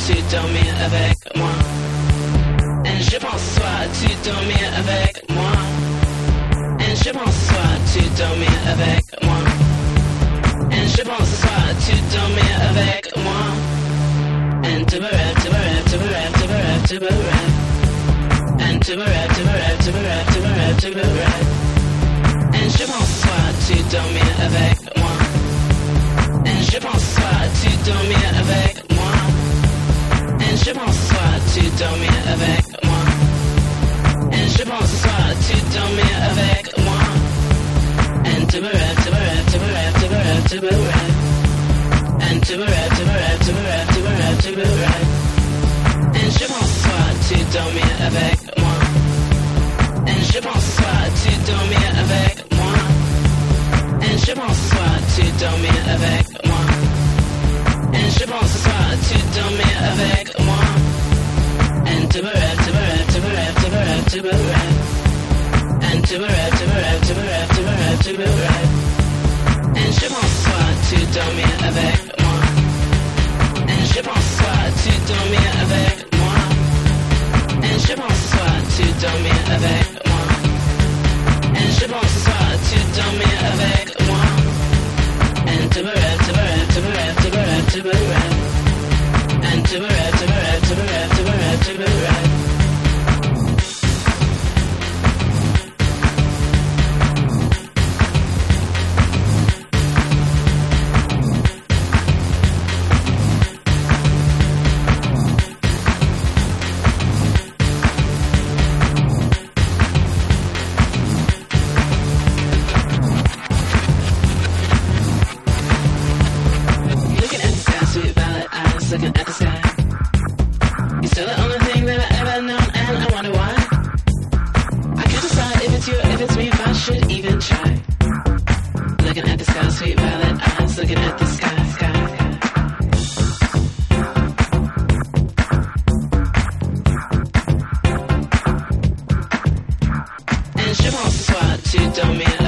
tu dormir avec moi. Et je pense soit tu dormir avec moi. Et je pense soit tu dormir avec moi. Et je pense soit tu dormir avec moi. And to rap, to rap, to rap, to rap, to rap. And to rap, to rap, to rap, to rap, to rap. Et je pense soit tu dormir avec moi. Et je pense soit tu dormir avec moi. Et je pense soit tu dormir avec moi. Et je pense soit tu dormir avec moi. And to rap, to rap, to rap, to rap, to rap. And to rap, to rap, to rap, to rap, to rap. Et je pense soit tu dormir avec moi. Et je pense soit tu dormir avec moi. Et je pense soit tu dormir avec moi. Et je pense soit tu dormir avec moi. And to rap, to rap, to rap, to rap, to rap. And to rap, to rap, to rap, to rap, to rap. Et je pense soit tu dormir avec moi. Et je pense soit tu dormir avec moi. Et je pense soit tu dormir avec moi. Et je pense soit tu dormir avec moi. And to rap, to rap, to rap, to rap, to rap. And to rap, to rap, to rap, to rap, to rap. Looking at the sky. You're still the only thing that I ever known, and I wonder why. I can't decide if it's you, if it's me, if I should even try. Looking at the sky, sweet violet eyes. Looking at the sky, sky. And je pense soit tu dormir